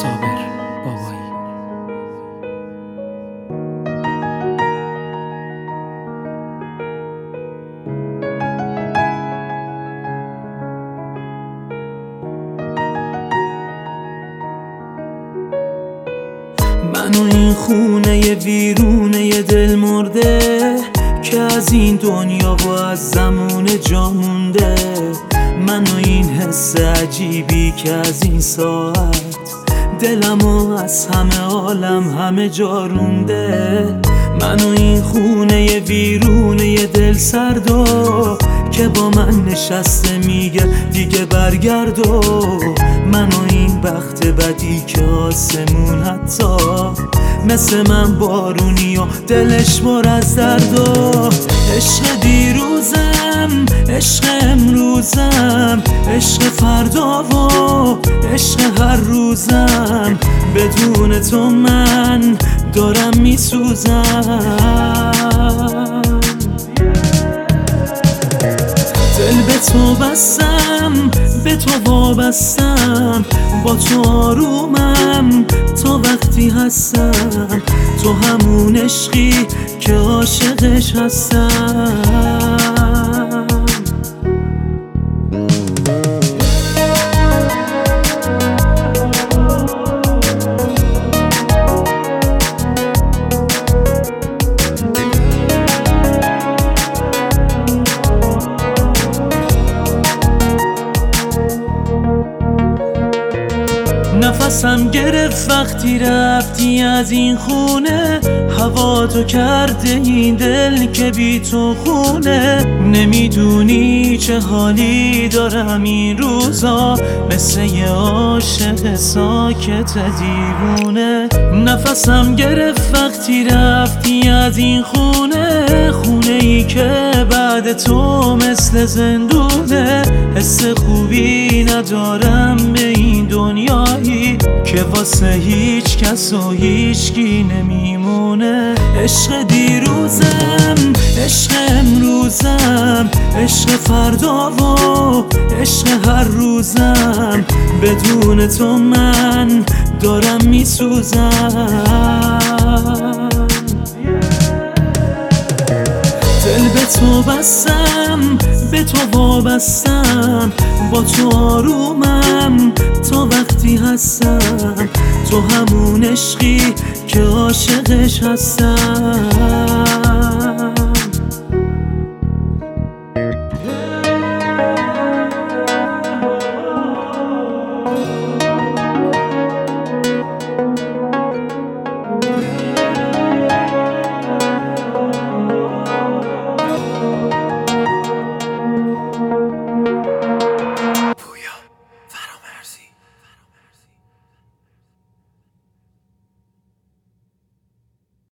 صابر بابایی. من و این خونه ویرونه دل مرده که از این دنیا و از زمان جا مونده. من و این حس عجیبی که از این ساعت دلمو از همه عالم همه جا رونده. من و این خونه ویرونه دل سردو که با من نشسته میگه دیگه برگردو. من و این بخت بدی که آسمون حتی مثل من بارونی و دلش پر از درد و عشق دیروزم، عشق امروزم، عشق فردا و عشق هر روزم. بدون تو من دارم میسوزم. دل به تو بستم، به تو وابستم، با تو آرومم تا وقتی هستم. تو همون عشقی که عاشقش هستم. نفسم گرفت وقتی رفتی از این خونه. هوا تو کرده این دل که بی تو خونه. نمیدونی چه حالی دارم این روزا، مثل یه عاشق ساکت دیوونه. نفسم گرفت وقتی رفتی از این خونه. خونه ای که بعد تو مثل زندونه. حس خوبی ندارم به این دنیایی که واسه هیچ کس و هیچکی نمیمونه. عشق دیروزم، عشق امروزم، عشق فردا و عشق هر روزم. بدون تو من دارم میسوزم. دل به تو بستم، به تو وابستم، با تو آرومم تا وقتی هستم. تو همون عشقی که عاشقش هستم.